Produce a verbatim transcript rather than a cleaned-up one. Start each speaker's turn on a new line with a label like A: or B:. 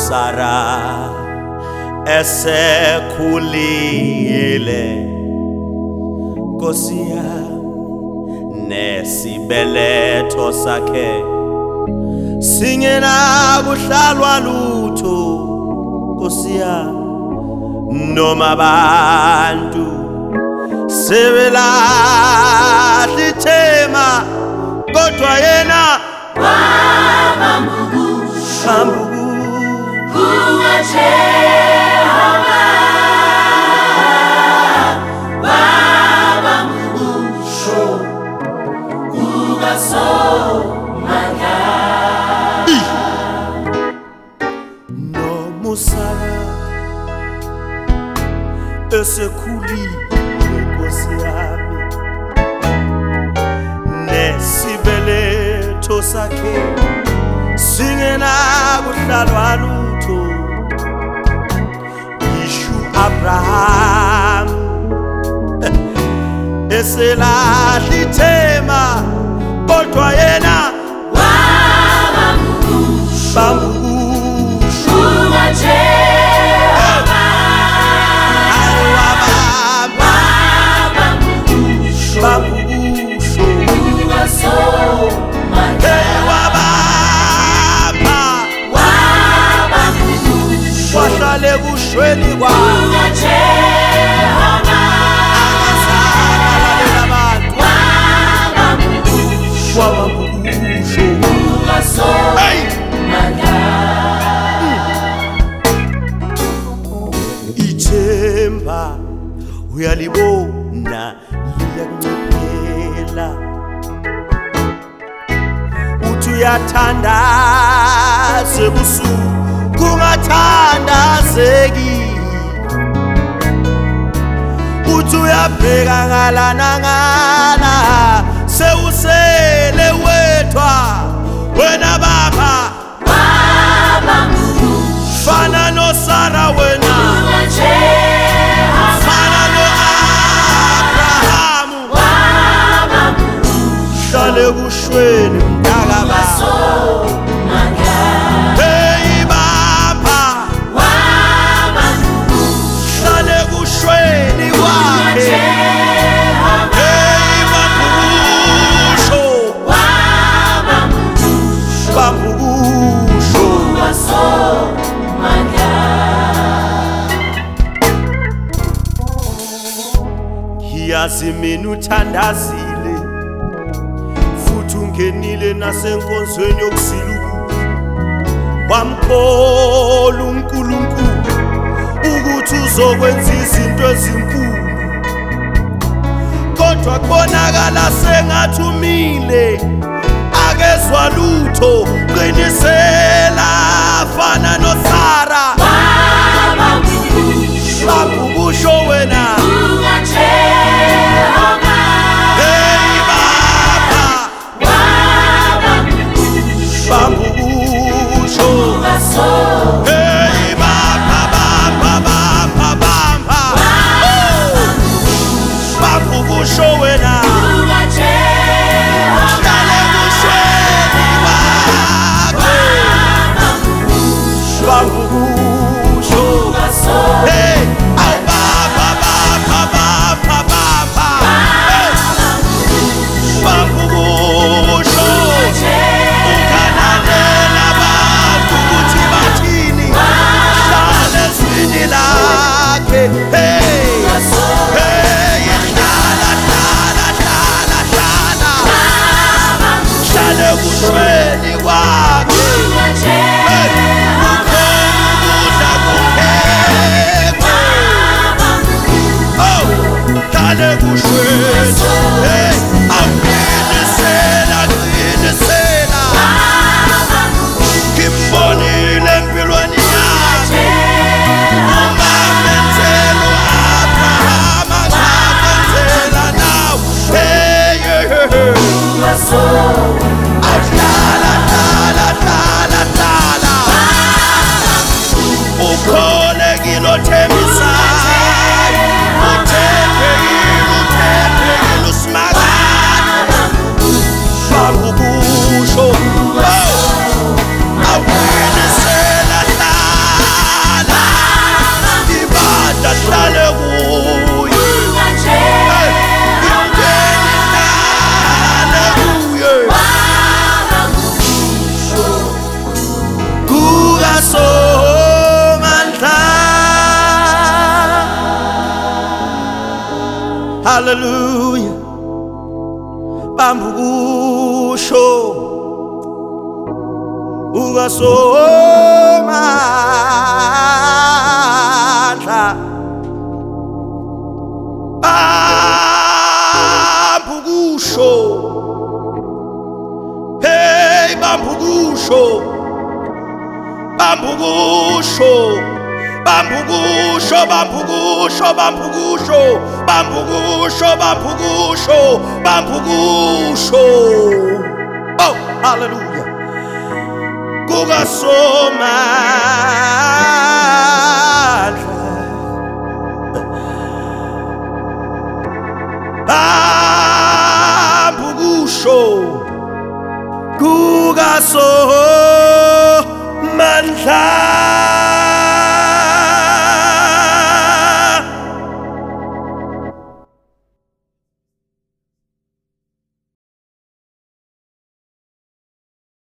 A: Sara esekhulile Nkosi yami nesibeletho sakhe singena kuhlalwa lutho Nkosi yami noma abantu sebelahla ithema kodwa yena
B: wabambukisho kuwa Jehova wabambukisho kuwa Somandla
A: noma uSara esekhulile Nkosi yami nesibeletho sakhe singena kuhlalwa lutho Yishu Abraham eselahla ithema kodwa yena
B: wabambukisho kuwa Jehova
A: wabambukisho
B: kuwa Somandla
A: wahlale kushweni
B: kuwa Jehova
A: akasalalela abantu
B: wabambukisho
A: wabambukisho
B: kuwa Somandla
A: ithemba uyalibona liyancipela uthi uyathandaza ebusuku kungathandazeki uthi uyabheka ngala nangala sewusele wethwa wena baba
B: wabambukisho
A: fana noSara wena
B: kuwa Jehova
A: fana no-Abrahamu
B: wabambukisho
A: hlale kushweni mdaka
B: kuwa
A: baba
B: Somandla
A: hey baba
B: wabambukisho
A: hlale kushweni
B: kuwa
A: kwakhe
B: Jehova
A: hey bambukisho
B: wabambukisho
A: bambukisho
B: kuwa Somandla
A: ngiyazi mina uthandazile futhi ungenile nasenkonzweni yokusiluka wamkhola uNkulunkulu ukuthi uzokwenza izinto ezinkulu kodwa kubonakala sengathi umile akezwa lutho qinisela fana noSara
B: wabambukisho
A: bambukisho wena
B: kuwa Jehova
A: hey baba
B: wabambukisho
A: bambukisho
B: kuwa Somandla
A: hey baba baba baba baba bambukisho wena
B: kuwa Jehova
A: hlale kushweni wakhe bambukisho
B: kuwa Somandla
A: hey awu baba baba baba baba hey bambukisho ukanalela abantu ukuthi bathini hlale ezwini lakhe hey hey hlala hlala hlala hlala hlale kushweni kwakhe hey ukudla kuphekwe oh hlale kushweni hey awuqinisela qinisela ngimbonile empilweni yami ungamenzela u-Abraham angakwenzela nawe hey hey hey
B: kuwa Somandla
A: awuhlala hlala hallelujah bambukusho ukasomandla bambukusho hey bambukusho bambukusho bambukusho bambukusho bambukusho bambukusho bambukusho bambukusho oh hallelujah kukasomandla bambukusho kukasomandla